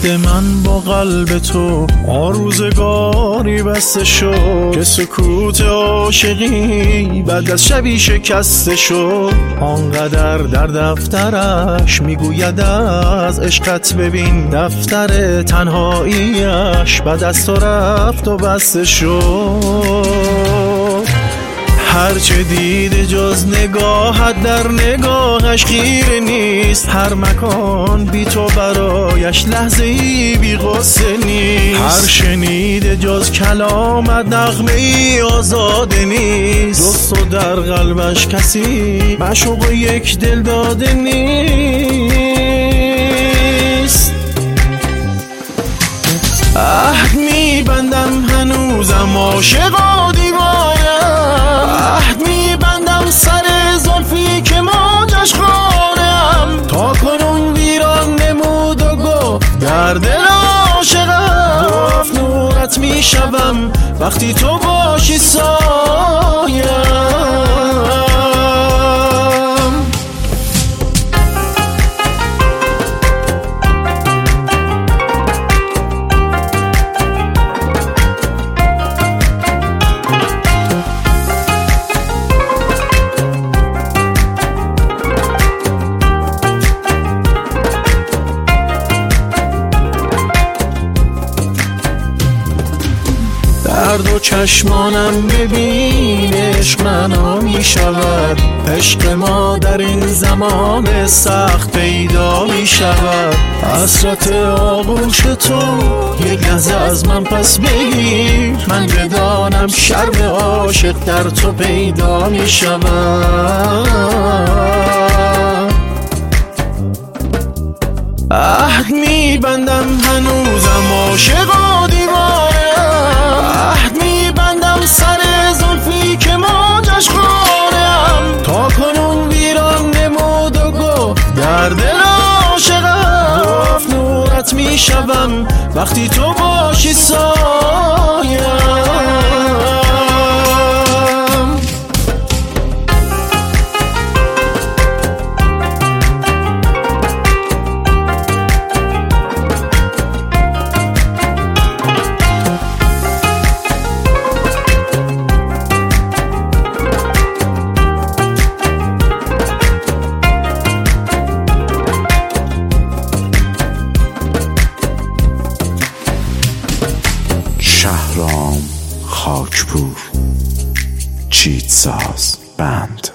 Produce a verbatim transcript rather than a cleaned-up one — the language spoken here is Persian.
عهد من با قلب تو آروزگاری بسته شد که سکوت عاشقی بعد از شبی شکسته شد. آنقدر در دفترش میگوید از عشقت، ببین دفتر تنهاییش بعد از تو رفت و بسته شد. هرچه دیده جز نگاهت در نگاهش خیره نیست، هر مکان بی تو برایش لحظه ای بی غصه نیست. هر شنیده جز کلامت نغمه ای آزاده نیست، جز تو در قلبش کسی معشوق یک دل داده نیست. عهد میبندم هنوزم عاشق و دیوانم، عهد میبندم سر زلفی که موجش خانم، تا کنون ویران نمود و گفت در دل عاشقم. گفت نورت میشوم وقتی تو باشی سایم. در دو چشمانم ببین عشق منو می شود، عشق ما در این زمان سخت پیدا می شود. حسرت آغوش تو یک لحظه از من پس بگیر، من بدانم شرم عاشق در تو پیدا می شود. عهد می بندم هنوزم عاشق و دیوانم، عهد می بندم سر زلفی که موجش خانم، تا کنون ویران نمود و گفت در دل عاشقم. گفت نورت می شوم وقتی تو باشی سایم. شهرام خاکپور، چیتساز بند.